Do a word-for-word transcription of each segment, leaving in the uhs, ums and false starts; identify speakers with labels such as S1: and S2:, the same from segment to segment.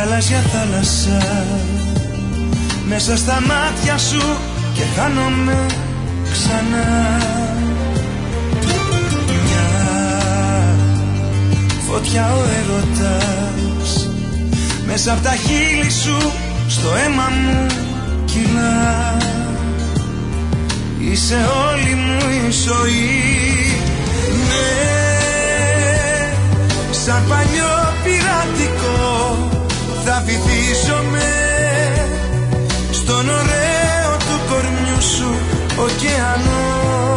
S1: γαλάζια θάλασσα, μέσα στα μάτια σου και χάνομαι ξανά. Μια φωτιά ο έρωτας, μέσα απ' τα χείλη σου στο αίμα μου κυλά. Είσαι όλη μου η ζωή, ναι, σαν παλιό πειρατικό θα βυθίζομαι στον ωραίο του κορμιού σου ωκεανό.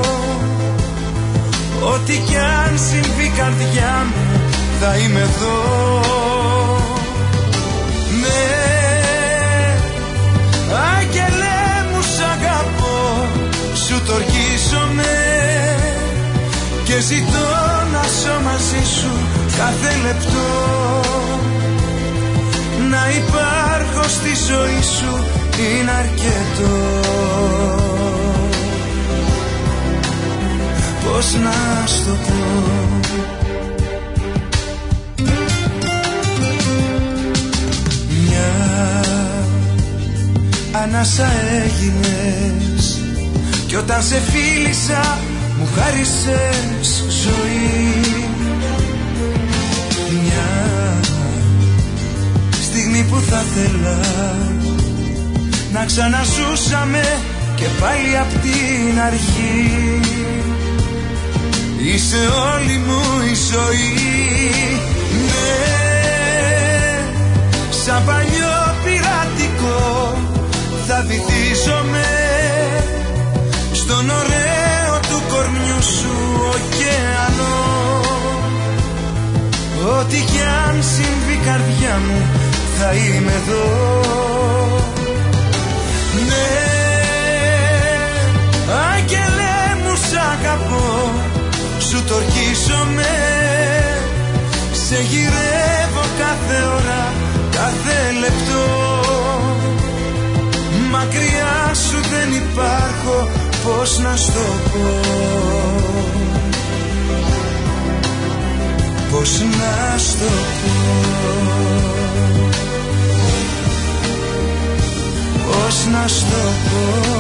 S1: Ό,τι κι αν συμβεί καρδιά μου θα είμαι εδώ. Ναι, άγγελε μου σ' αγαπώ, σου το ορκίζομαι και ζητώ να ζω μαζί σου κάθε λεπτό. Να υπάρχω στη ζωή σου είναι αρκετό. Πώς να σου το πω, μια ανάσα έγινες κι όταν σε φίλησα μου χάρισες ζωή. Μια στιγμή που θα θέλα να ξαναζούσαμε και πάλι απ' την αρχή. Είσαι όλη μου η ζωή, ναι, σαν παλιό πειρατικό θα βυθίζομαι στον ωραίο του κορμιού σου ωκεανό. Ό,τι κι αν συμβεί καρδιά μου θα είμαι εδώ. Ναι, άγγελε μου σ' αγαπώ, σου το ορκίζομαι, σε γυρεύω κάθε ώρα, κάθε λεπτό. Μακριά σου δεν υπάρχω, πώς να σου το πω, πώς να σου το πω, πώς να σου το πω.